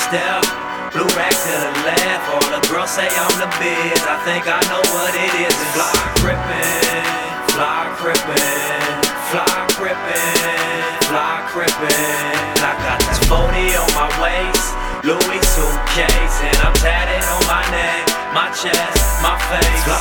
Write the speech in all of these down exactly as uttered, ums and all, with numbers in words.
step. Blue rack to the left, all the girls say I'm the biz. I think I know what it is. Fly crippin', fly crippin', fly crippin', fly crippin'. I got this forty on my waist, Louis suitcase, and I'm tatted on my neck, my chest, my face. Fly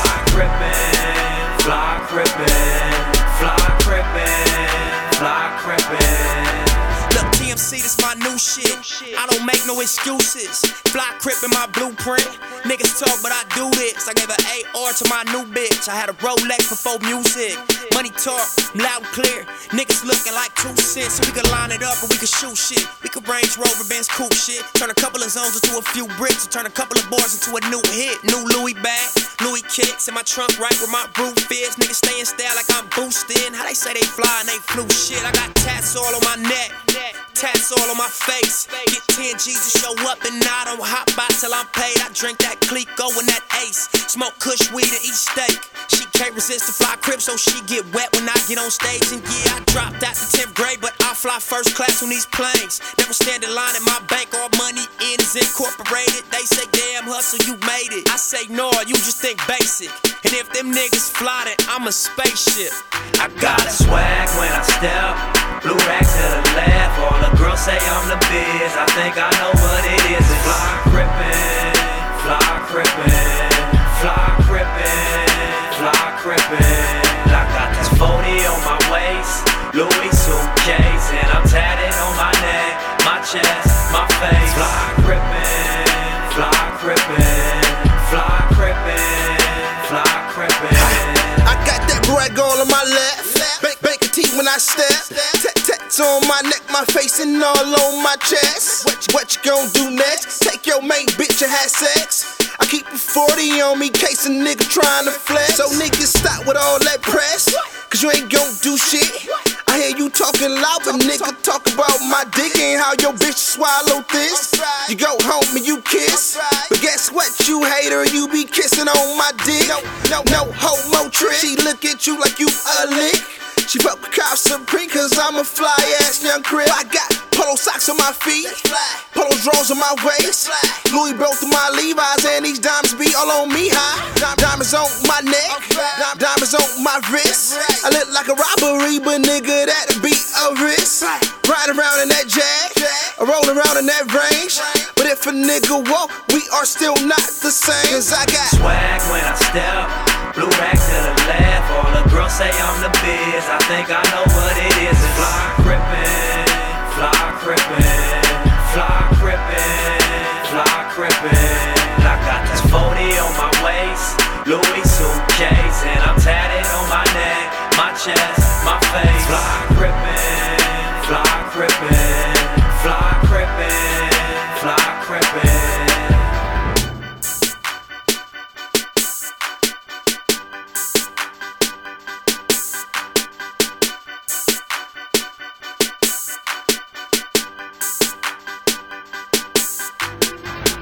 crippin', fly crippin', fly crippin', fly crippin'. Look, T M C, this my new shit. I don't make no excuses. Fly crippin' my blueprint. Niggas talk, but I do this. I gave an A R to my new bitch. I had a Rolex before music. Money talk, I'm loud and clear. Niggas looking like two cents, so we could line it up and we could shoot shit. We could Range Rover, Benz, coupe shit. Turn a couple of zones into a few bricks, or turn a couple of bars into a new hit. New Louis bag, Louis kicks in my trunk right where my roof is. Niggas stay in style like I'm boosting. How they say they fly and they flew shit. I got tats all on my neck, tats all on my face. Get ten G's to show up and I don't hop by till I'm paid. I drink that Clico and that Ace, smoke kush weed and eat steak. She can't resist the fly crib, so she get wet when I get on stage. And yeah, I dropped out the tenth grade, but I fly first class on these planes. Never stand in line in my bank, all money in is incorporated. They say, damn hustle, you made it. I say, no, you just think basic. And if them niggas fly, then I'm a spaceship. I got a swag when I step. Blue rack to the left, all the girls say I'm the biz. I think I know what it is. Fly crippin', fly crippin', fly crippin', fly crippin'. I got this forty on my waist, Louis suitcase, and I'm tatted on my neck, my chest, my face. Fly crippin', fly crippin', fly crippin', fly crippin'. I got that brag all on my left, bank bank a teeth when I step. Tats on my neck, my face, and all on my chest. What, what you gon' do next? Take your main bitch and have sex. I keep a forty on me, case a nigga tryna flex. So niggas stop with all that press, cause you ain't gon' do shit. I hear you talking loud, but nigga talk about my dick and how your bitch swallow this. You go home and you kiss, but guess what, you hater, you be kissing on my dick. No, no, no homo trick. She look at you like you a lick. She fuck with Cop Supreme, cause I'm a fly ass young crib. I got polo socks on my feet, polo drawers on my waist, Louis belt through my Levi's, and these diamonds be all on me, huh? Diamonds on my neck, diamonds on my wrist. I look like a robbery, but nigga, that'd be a risk. Riding around in that Jag, or rolling around in that range. But if a nigga walk, we are still not the same. Cause I got swag when I step. Blue rack to the left, all the girls say I'm the biz. I think I know what it is. Fly crippin', fly crippin', fly crippin', fly crippin'. I got this forty on my waist, Louis suitcase, and I'm tatted on my neck, my chest, my face. Fly